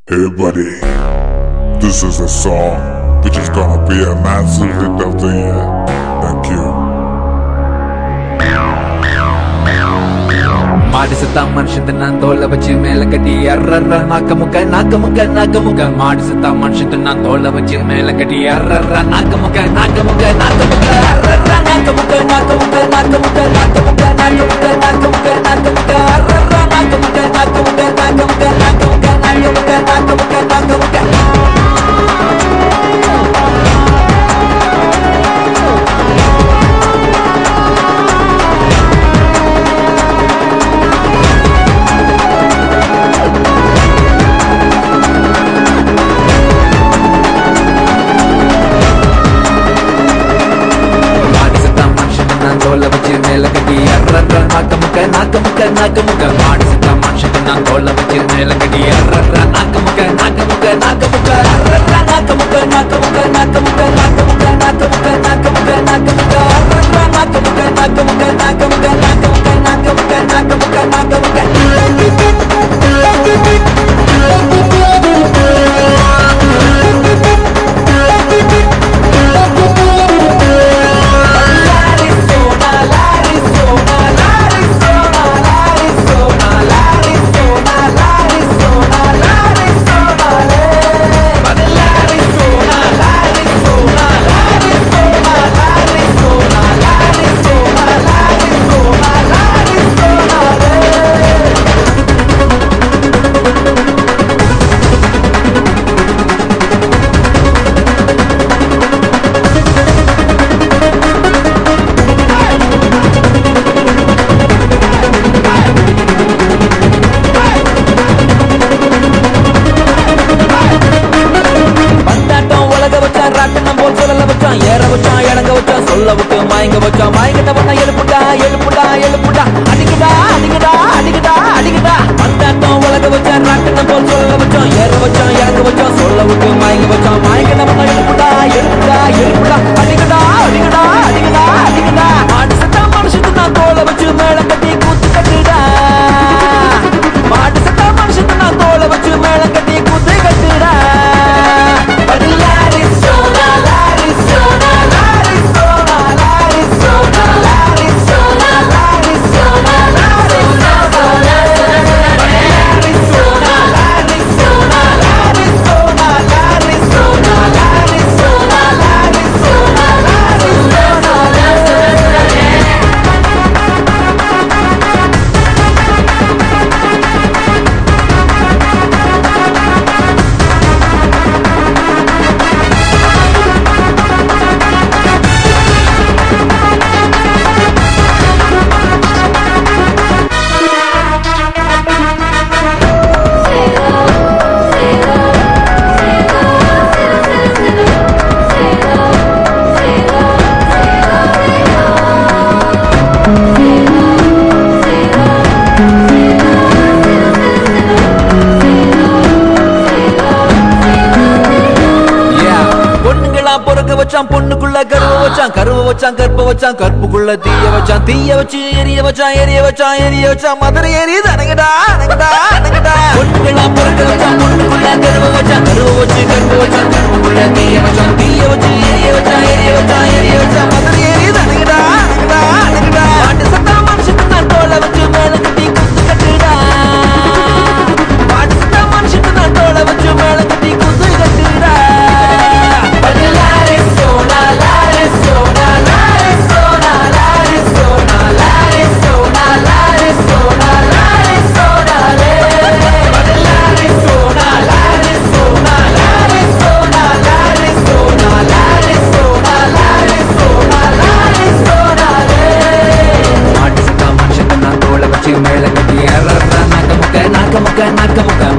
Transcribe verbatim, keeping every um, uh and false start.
Hey buddy, this is a song which is gonna be a massive hit of the year. Thank you. மாடு சத்தா மனுஷத்து நான் தோலை வச்சு மேல கட்டி அர்ற நாக்க முக்க நாக்க முக்க நாக்க முக்க மாடு சத்தா மனுஷத்து நான் தோலை வச்சு மேல கட்டி அர்ற நாக்க முக்க நாக்க முக்க நாக்க முக்க அர்ற நாக்க முக்க நாக்க முக்க நாக்க முக்க நாக்க முக்க நாக்க முக்க நாக்க முக்க நாக்க முக்க அர்ற நாக்க முக்க நாக்க முக்க நாக்க முக்க நாக்க முக்க நாக்க முக்க நாக்க முக்க நாக்க முக்க நாக்க முக்க நாக்க முக்க நாக்க முக்க மாடு சத்தா மனுஷத்து நான் தோலை வச்சு மேல கட்டி அர்ற நாக்க முக்க நாக்க முக்க நாக்க முக்க அர்ற நாக்க முக்க நாக்க முக்க நாக்க முக்க நாக்க முக்க நாக்க முக்க நாக்க முக்க நாக்க முக்க அர்ற நாக்க முக்க நாக்க முக்க நாக்க முக்க நாக்க முக்க நாக்க முக்க நாக்க முக்க நாக்க முக்க மயங்க வச்சா மயங்கிட்ட பண்ண எழுப்புடா எழுப்புடா எழுப்புடா அடிக்குதா அடிக்குதா அடிக்குதா அடிக்குதா பந்தாட்டம் உலக வச்சா ராட்டின போல் சொல்ல வச்சோம் ஏற வச்சோம் இறங்க வச்சோம் சொல்ல விட்டு மயங்க வச்சோம் மயங்கிட்ட பண்ண எழுப்புடா எழுப்புடா எழுப்புடா அடிக்குதா அடிக்குதா அடிக்குதா அடிக்குதா மாடு சத்தா மனுஷத்து நான் தோலை வச்சு மேல கட்டி கூத்து கட்டுடா மாடு சத்தா மனுஷத்து நான் தோலை வச்சு மேல கட்டி கூத்து கட்டுடா பொண்ணுக்குள்ள கருவ வச்சான் கருவ வச்சான் கற்ப வச்சான் கற்புக்குள்ள தீய வச்சான் தீய வச்சு எரிய வச்சான் எரிய வச்சான் எரிய வச்சான் மதுரை எரியுது அணங்கடா அணங்கடா அணங்கடா பொண்ணுங்களா பொறுக்க வச்சான் பொண்ணுக்குள்ள கருவ வச்சான் கருவ வச்சு கற்ப வச்சான் கற்புக்குள்ள தீய வச்சான் தீய வச்சு எரிய வச்சான் எரிய வச்சான் எரிய வச்சான் மதுரை எரியுது அணங்கடா அணங்கடா அணங்கடா மாட்டு சத்தா மனுஷத்து நான் தோலை வச்சு மேல கட்டி குத்து கட்டுடா மாட்டு சத்தா மனுஷத்து நான் தோலை வச்சு மேல கட்டி குத்து கட்டுடா மேல கட்டி நாக்க முக்க நாக்க முக்க நாக்க முக்க